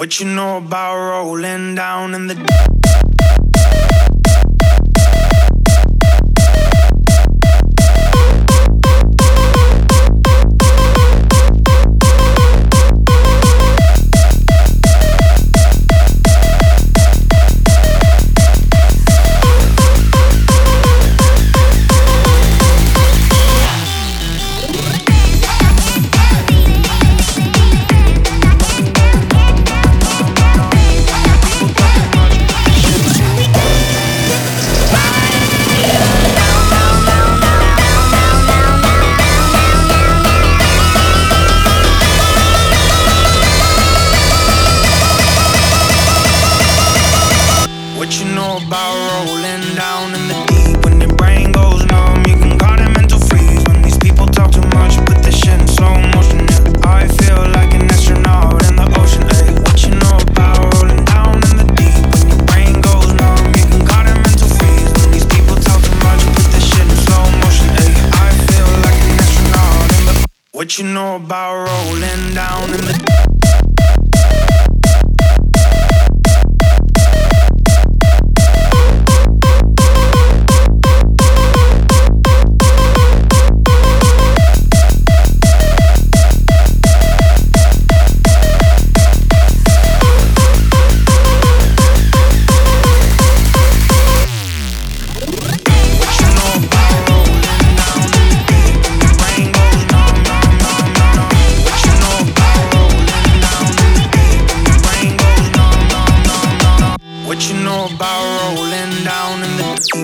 What you know about rolling down in the What you know about rolling down in the deep? When your brain goes numb, you can call it mental freeze. When these people talk too much, put this shit in slow motion. Yeah, I feel like an astronaut in the ocean. Ay, what you know about rolling down in the deep? When your brain goes numb, you can call it mental freeze. When these people talk too much, put this shit in slow motion. Ay, I feel like an astronaut in the. What you know about rolling down in the What you know about rolling down in the deep?